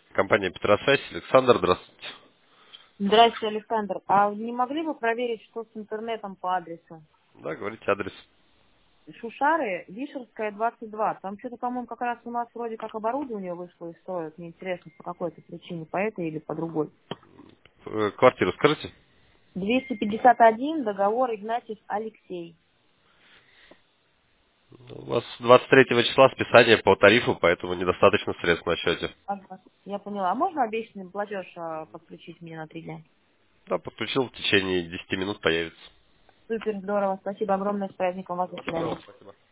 Компания Петросвязь. Александр, здравствуйте. Здравствуйте, Александр. А не могли бы проверить, что с интернетом по адресу? Да, говорите адрес. Шушары, Вишерская, 22. Там что-то, по-моему, как раз у нас вроде как оборудование вышло из строя. Мне интересно, по какой-то причине, по этой или по другой. Квартиру скажите? 251, договор Игнатьев Алексей. У вас 23 числа списание по тарифу, поэтому недостаточно средств на счете. Ага, я поняла. А можно обещанный платеж подключить мне на 3 дня? Да, подключил, в течение 10 минут появится. Супер, здорово. Спасибо огромное. С праздником вас. До свидания. Здорово, спасибо.